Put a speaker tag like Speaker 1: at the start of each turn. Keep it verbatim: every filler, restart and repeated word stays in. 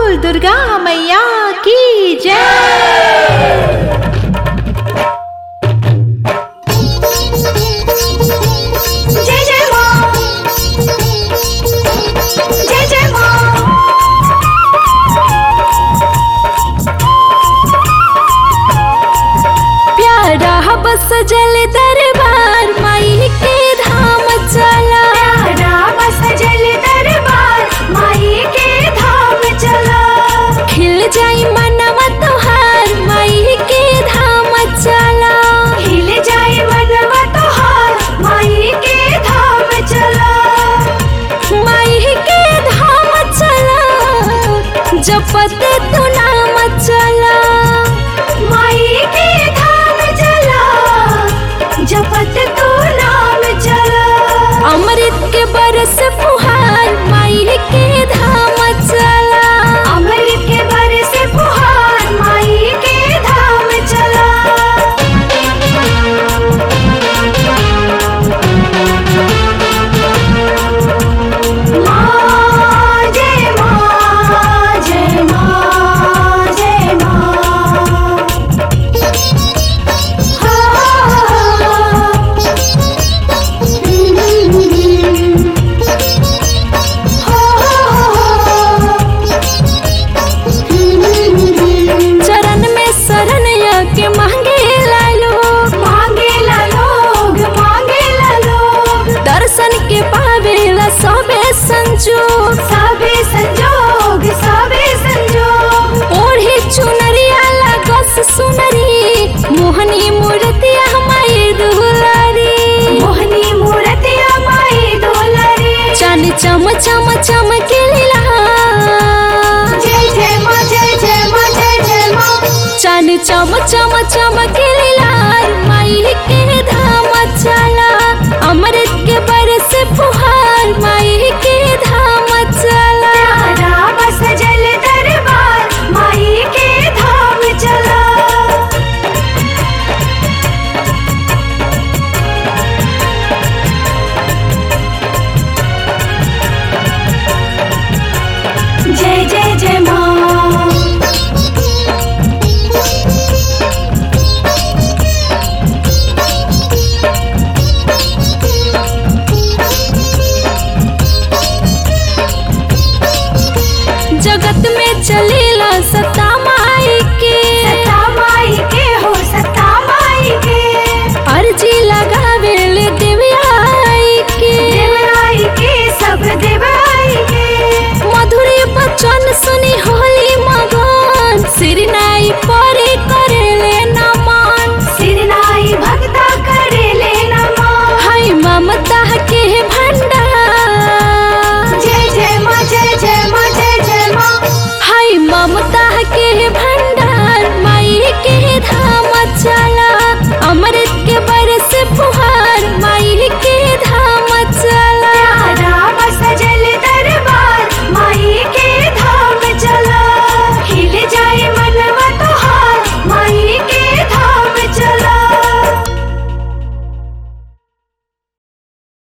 Speaker 1: बोल दुर्गा मैया की जय।
Speaker 2: जय जय माँ, जय जय माँ।
Speaker 1: प्यारा बस जल दरबार माई के धाम चला।
Speaker 2: प्यारा बस जल दरबार माई के धाम चला।
Speaker 1: खिल जाई मनवा तोहार माई के धाम चला।
Speaker 2: खिल जाए मनवा तोहार माई के धाम चला।
Speaker 1: माई के धाम चला जपत तू नाम चला।
Speaker 2: माई के धाम चला जपत तू नाम चला।
Speaker 1: अमृत के बरस फुहार माई के धाम चला।
Speaker 2: अमृत के बरस फुहार माई के धाम चला। माँ जय माँ, जय माँ, जय माँ।
Speaker 1: चरण में शरण के मांगे लालो।
Speaker 2: मांगे ला लोग, मांगे ला लोग।
Speaker 1: दर्शन के पावेला सबे संजोग।
Speaker 2: सबे संजोग, सबे संजोग।
Speaker 1: ओढ़ी चुनरिया लागस सुनरी मोहनी मूर्तिया हमारी दुलारी।
Speaker 2: मोहनी मूर्तिया माई दुलारी।
Speaker 1: चांद चम चम चमके लीला।
Speaker 2: जय जय माँ, जय जय माँ, जय जय माँ।
Speaker 1: चांद चम चम चमके लीला माई के धाम चला। अमृत के बरस फुहार माई के धाम चला।
Speaker 2: प्यारा बस जल दरबार माई के धाम चला। जय जय जय माँ।
Speaker 1: जगत में चलेला सता माई के।
Speaker 2: सता माई के हो, सता माई के।
Speaker 1: अर्जी लगावेल देवयाई के।
Speaker 2: देवराई के, सब देवराई के।
Speaker 1: मधुरी बचन सुनी होली मगन। सिरनाई परे करेले नमन।
Speaker 2: सिरनाई भक्ता करे ले नमः।
Speaker 1: हाय ममता